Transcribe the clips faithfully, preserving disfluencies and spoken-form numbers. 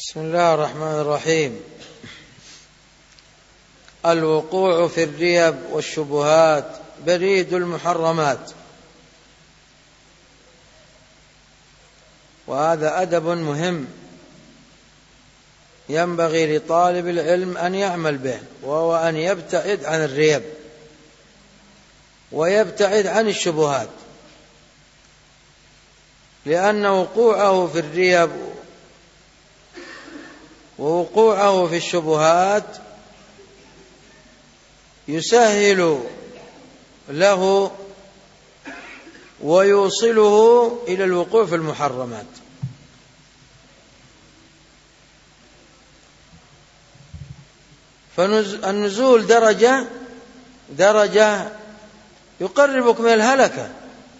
بسم الله الرحمن الرحيم. الوقوع في الريب والشبهات بريد المحرمات، وهذا أدب مهم ينبغي لطالب العلم أن يعمل به، وهو أن يبتعد عن الريب ويبتعد عن الشبهات، لأن وقوعه في الريب ووقوعه في الشبهات يسهل له ويوصله إلى الوقوع في المحرمات. فالنزول درجة درجة يقربك من الهلكة،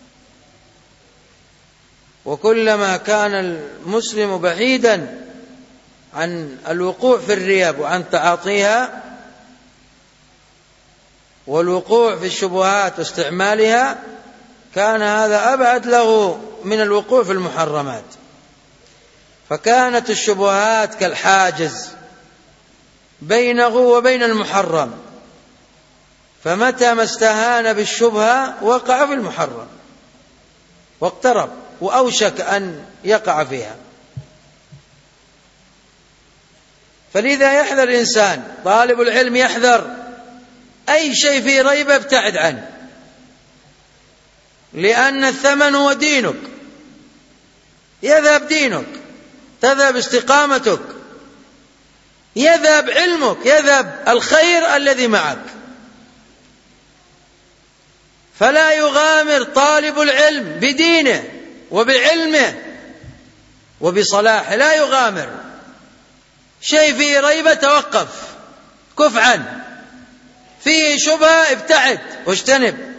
وكلما كان المسلم بعيدا عن الوقوع في الريب وعن تعاطيها والوقوع في الشبهات واستعمالها، كان هذا أبعد له من الوقوع في المحرمات. فكانت الشبهات كالحاجز بينه وبين المحرم، فمتى ما استهان بالشبهة وقع في المحرم واقترب وأوشك أن يقع فيها. فلذا يحذر الإنسان، طالب العلم يحذر أي شيء فيه ريبة ابتعد عنه، لأن الثمن هو دينك، يذهب دينك، تذهب استقامتك، يذهب علمك، يذهب الخير الذي معك. فلا يغامر طالب العلم بدينه وبعلمه وبصلاحه، لا يغامر. شيء فيه ريبة توقف، كف عنه. فيه شبهة ابتعد واجتنب.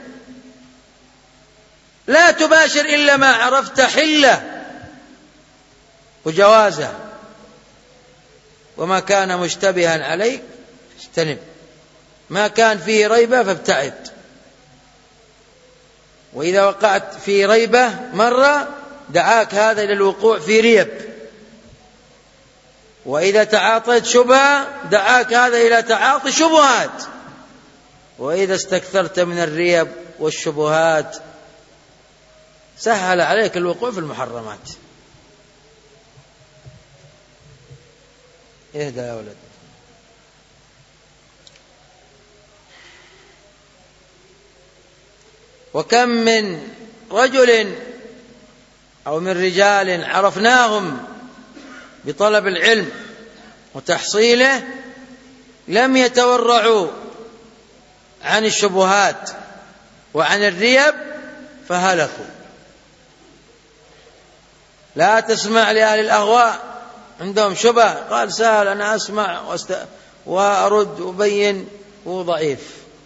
لا تباشر إلا ما عرفت حله وجوازه، وما كان مشتبها عليك اجتنب. ما كان فيه ريبة فابتعد. وإذا وقعت في ريبة مرة دعاك هذا إلى الوقوع في ريب، وإذا تعاطيت شبهة دعاك هذا إلى تعاطي شبهات، وإذا استكثرت من الريب والشبهات سهل عليك الوقوع في المحرمات. اهدى يا ولد. وكم من رجل أو من رجال عرفناهم بطلب العلم وتحصيله لم يتورعوا عن الشبهات وعن الريب فهلكوا. لا تسمع لأهل الأهواء عندهم شبه، قال سهل أنا أسمع وأرد وبين وضعيف،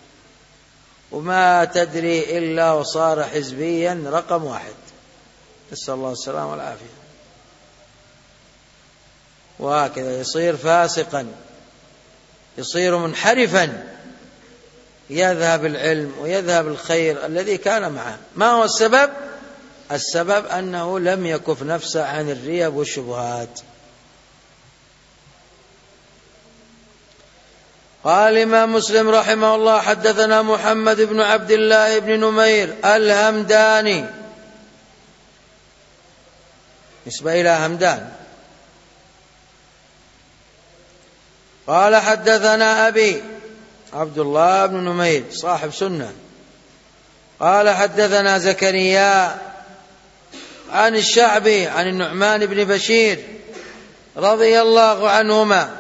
وما تدري إلا وصار حزبيا رقم واحد، نسأل الله السلامة والعافية. وهكذا يصير فاسقا، يصير منحرفا، يذهب العلم ويذهب الخير الذي كان معه. ما هو السبب؟ السبب أنه لم يكف نفسه عن الريب والشبهات. قال الإمام مسلم رحمه الله: حدثنا محمد بن عبد الله بن نمير الهمداني، نسبة إلى همدان. قال حدثنا أبي عبد الله بن نمير صاحب سنة. قال حدثنا زكريا عن الشعبي عن النعمان بن بشير رضي الله عنهما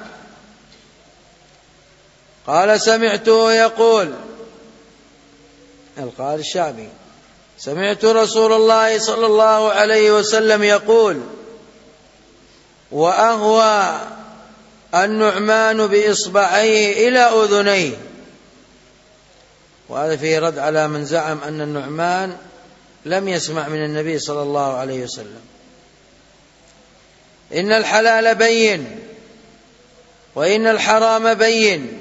قال سمعته يقول، قال الشعبي: سمعت رسول الله صلى الله عليه وسلم يقول: وأهوى النعمان بإصبعيه إلى أذنيه. وهذا فيه رد على من زعم أن النعمان لم يسمع من النبي صلى الله عليه وسلم. إن الحلال بين وإن الحرام بين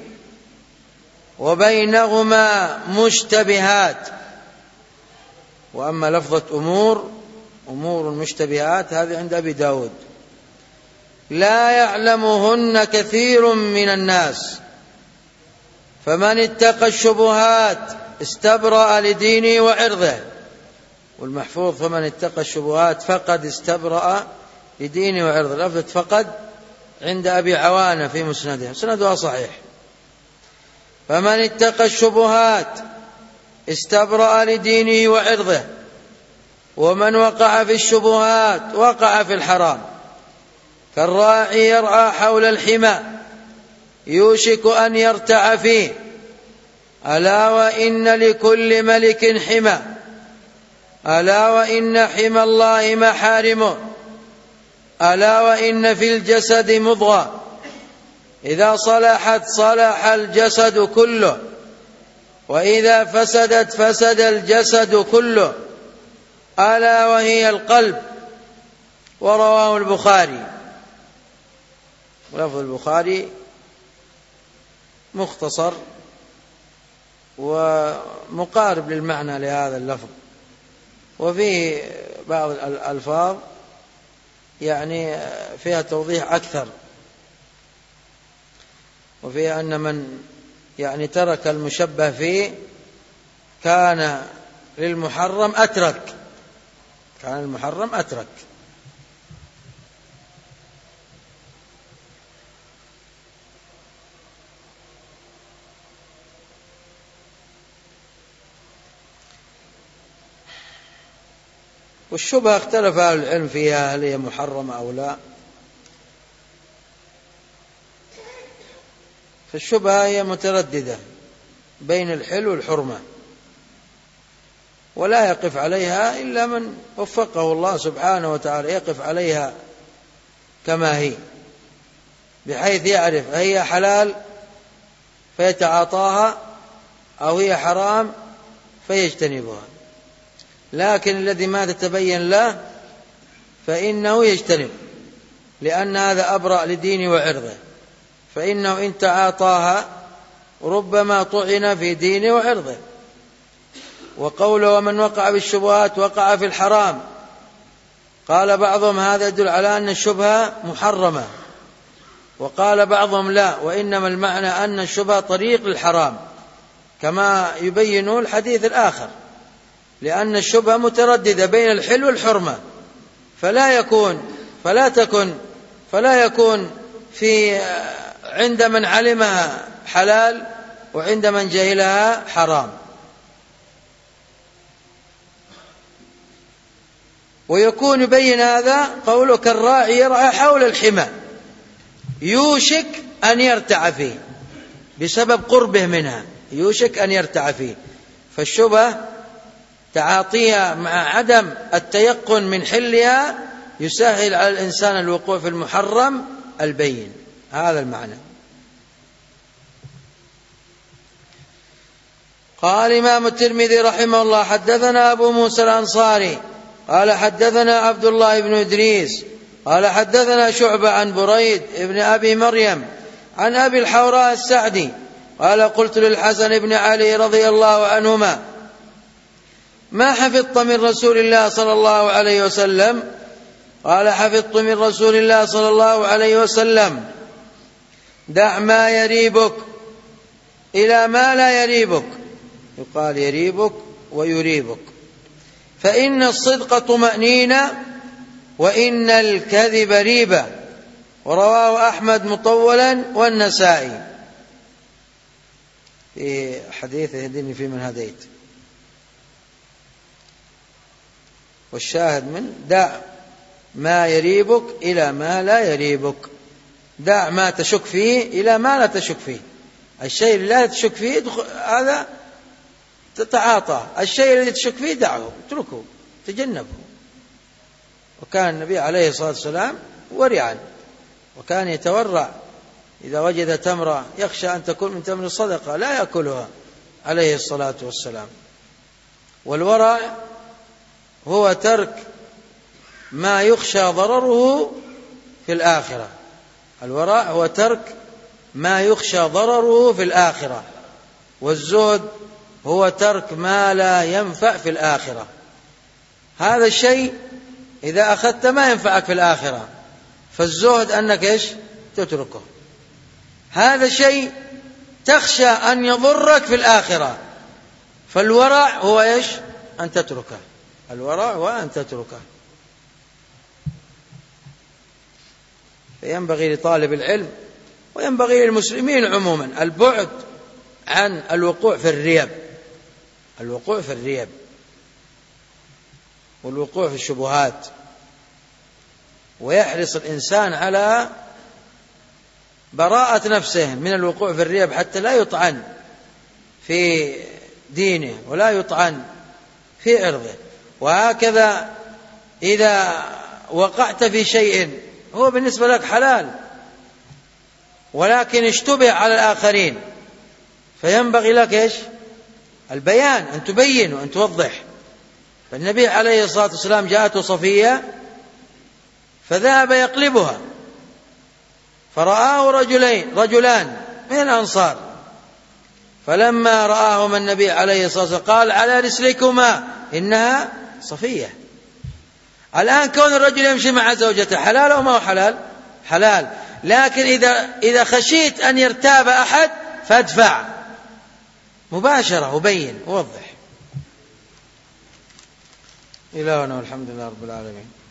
وبينهما مشتبهات. وأما لفظة أمور أمور مشتبهات هذه عند أبي داود. لا يعلمهن كثير من الناس، فمن اتقى الشبهات استبرأ لدينه وعرضه. والمحفوظ فمن اتقى الشبهات فقد استبرأ لدينه وعرضه. لفظة فقد عند أبي عوانة في مسنده، مسندها صحيح. فمن اتقى الشبهات استبرأ لدينه وعرضه، ومن وقع في الشبهات وقع في الحرام. كالراعي يرعى حول الحمى يوشك أن يرتع فيه، ألا وإن لكل ملك حمى، ألا وإن حمى الله محارمه، ألا وإن في الجسد مضغة إذا صلحت صلح الجسد كله، وإذا فسدت فسد الجسد كله، ألا وهي القلب. ورواه البخاري. ولفظ البخاري مختصر ومقارب للمعنى لهذا اللفظ، وفيه بعض الألفاظ يعني فيها توضيح أكثر، وفيها أن من يعني ترك المشبه فيه كان للمحرم أترك، كان المحرم أترك. والشبهة اختلف أهل العلم فيها، هل هي محرمة أو لا. فالشبهة هي مترددة بين الحل والحرمة، ولا يقف عليها إلا من وفقه الله سبحانه وتعالى، يقف عليها كما هي، بحيث يعرف هي حلال فيتعاطاها أو هي حرام فيجتنبها. لكن الذي ما تتبين له فإنه يجتنب، لأن هذا أبرأ لدينه وعرضه، فإنه إن تعاطاها ربما طعن في دينه وعرضه. وقوله ومن وقع بالشبهات وقع في الحرام، قال بعضهم هذا يدل على أن الشبهة محرمة، وقال بعضهم لا، وإنما المعنى أن الشبهة طريق للحرام، كما يبينه الحديث الآخر، لأن الشبهة مترددة بين الحل والحرمة، فلا يكون فلا تكن فلا يكون في عند من علمها حلال وعند من جهلها حرام. ويكون يبين هذا قوله كالراعي يرعى حول الحمى يوشك أن يرتع فيه، بسبب قربه منها يوشك أن يرتع فيه. فالشبهة تعاطيها مع عدم التيقن من حلها يسهل على الإنسان الوقوع في المحرم البين، هذا المعنى. قال الإمام الترمذي رحمه الله حدثنا أبو موسى الأنصاري قال حدثنا عبد الله بن إدريس قال حدثنا شعبة عن بريد ابن أبي مريم عن أبي الحوراء السعدي قال قلت للحسن بن علي رضي الله عنهما ما حفظت من رسول الله صلى الله عليه وسلم؟ قال حفظت من رسول الله صلى الله عليه وسلم دع ما يريبك إلى ما لا يريبك، يقال يريبك ويريبك، فإن الصدق طمأنينة وإن الكذب ريبة. ورواه أحمد مطولا والنسائي في حديث اهدني في من هديت. والشاهد من دع ما يريبك إلى ما لا يريبك، دع ما تشك فيه إلى ما لا تشك فيه. الشيء اللي لا تشك فيه هذا تتعاطى، الشيء الذي تشك فيه دعه، اتركه، تجنبه. وكان النبي عليه الصلاة والسلام ورعا، وكان يتورع إذا وجد تمرة يخشى أن تكون من تمر الصدقة لا يأكلها عليه الصلاة والسلام. والورع هو ترك ما يخشى ضرره في الآخرة، الورع هو ترك ما يخشى ضرره في الآخرة، والزهد هو ترك ما لا ينفع في الآخرة. هذا الشيء إذا أخذت ما ينفعك في الآخرة، فالزهد أنك إيش تتركه. هذا شيء تخشى أن يضرك في الآخرة، فالورع هو إيش أن تتركه، الورع هو أن تتركه. فينبغي لطالب العلم وينبغي للمسلمين عموما البعد عن الوقوع في الريب، الوقوع في الريب والوقوع في الشبهات، ويحرص الإنسان على براءة نفسه من الوقوع في الريب حتى لا يطعن في دينه ولا يطعن في عرضه. وهكذا إذا وقعت في شيء هو بالنسبة لك حلال ولكن اشتبه على الآخرين، فينبغي لك إيش البيان، أن تبين وأن توضح. فالنبي عليه الصلاة والسلام جاءته صفية فذهب يقلبها فرآه رجلين رجلان من الأنصار، فلما رآهما النبي عليه الصلاة والسلام قال على رسلكما إنها صفية. الآن كون الرجل يمشي مع زوجته حلال أو ما هو حلال؟ حلال. لكن إذا إذا خشيت أن يرتاب أحد فادفع مباشرة وبين ووضح. إلهنا والحمد لله رب العالمين.